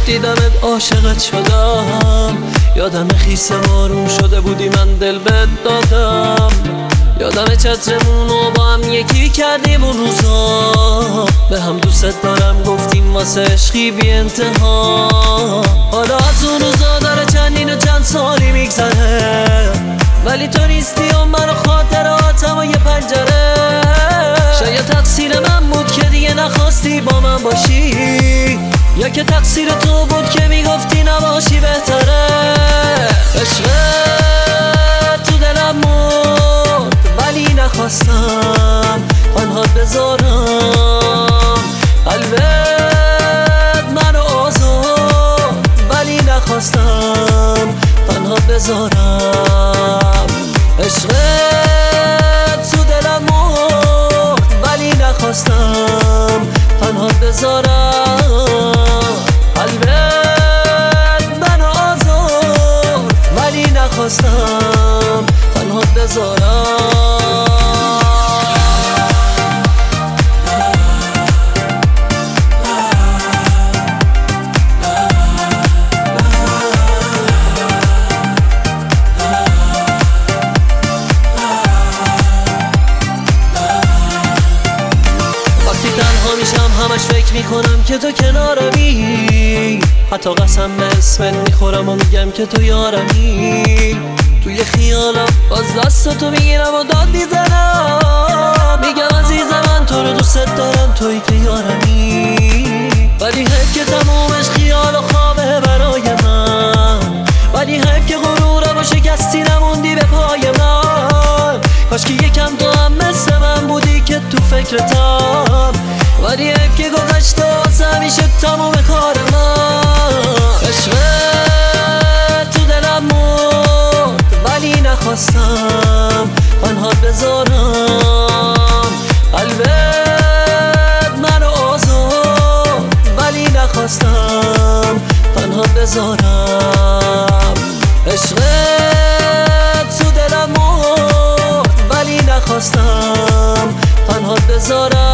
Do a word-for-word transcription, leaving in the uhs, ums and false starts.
دیدمت عاشقت شدم، یادم خیس بارون شده بودی من دل بهت دادم. یادم چترمونو با هم یکی کردیم اون روزا، به هم دوست دارم گفتیم واسه عشقی بی انتها. حالا از اون روزا داره چندین و چند سالی میگذره، ولی تو نیستی و من و خاطراتم و یه پنجره. شاید تقصیر من بود که دیگه نخواستی با من باشی، یا که تقصیر تو بود که میگفتی نباشی بهتره. عشقت تو دلم مرد ولی نخواستم تنهات بذارم. قلبت منو آزاد ولی نخواستم تنهات بذارم. عشقت تو دلم مرد ولی نخواستم تنهات بذارم. قلبت منو آزاد ولی نخواستم تنهات بذارم. همش فکر میکنم که تو کنارمی، حتی قسم به اسمت میخورم و میگم که تو یارمی. توی خیالم باز دست تو میگیرم و داد میزنم، میگم عزیزم من تو رو دوست دارم توی که یارمی. ولی حیف که تمومش خیال و خوابه برای من، ولی حیف که غرورم و شکستی نموندی به پای من. کاش که یکم تو هم مثل من بودی که تو فکرتم، ولی حیف که گذشته واسه همیشه تموم کار من. عشقت تو دلم مرد ولی نخواستم تنهات بذارم. قلبت منو آزاد ولی نخواستم تنهات بذارم. عشقت تو دلم مرد ولی نخواستم تنهات بذارم.